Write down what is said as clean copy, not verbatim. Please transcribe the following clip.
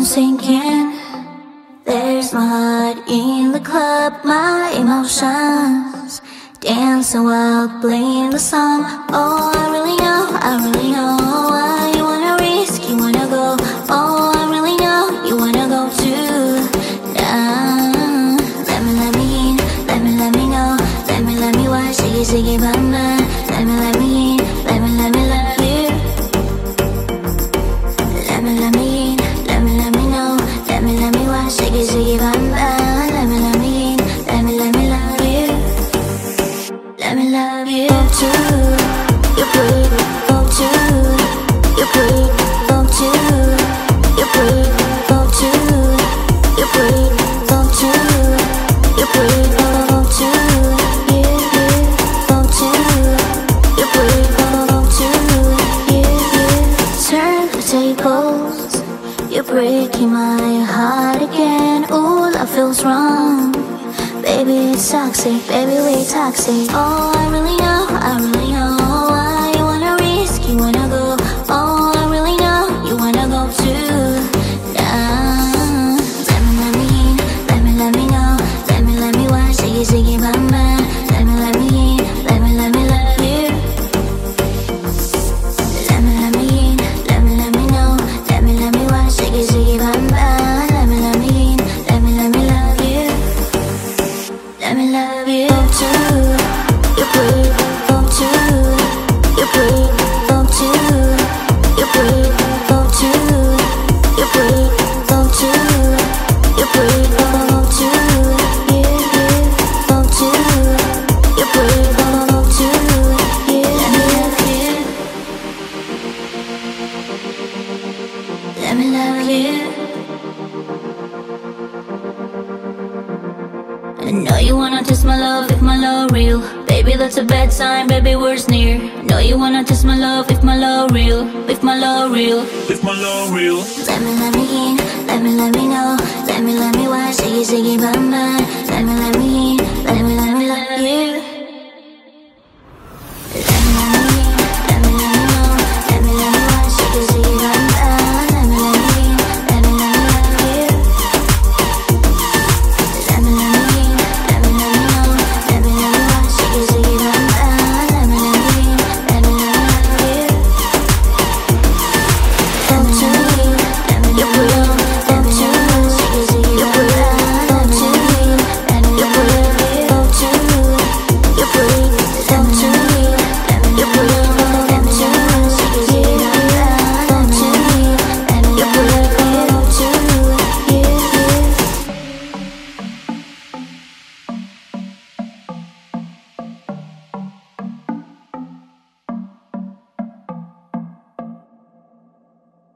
sinking. There's my heart in the club, my emotions dancing while playing the song. Oh, I really know why you wanna risk, you wanna go. Oh, I really know you wanna go too. Nah, let me in, let me know, let me why shake it, mama. Let me in, let me love you. Let me in, let me know, let me why shake it, mama. Let me in, let me love you. Let me love you too. You break, go too. You break, go too. You break, go too. You break, go too. You break, go too. Yeah, go too. You break, go too. Yeah. Turn the tables. You're breaking my heart again. Ooh, that feels wrong. Baby, it's toxic, baby, we toxic. Oh, I really know why you wanna risk, you wanna go. Oh, I really know you wanna go too. Nah, let me in, let me know, let me why shake it, mama. Let me in, let me love you. Let me in, let me know, let me why shake it, mama. Let me in, let me love you. Let me love you too. You break, go too. You break, go too. You break, go too. You break, go too. You break, go too. Yeah, go too. You break, go too. Yeah, let me love you. I know you wanna test my love if my love real. Baby, that's a bad sign, baby, we're near. Know you wanna test my love if my love real. If my love real. If my love real. Let me in, let me know, let me why shake it, mama. Let me in, let me love you.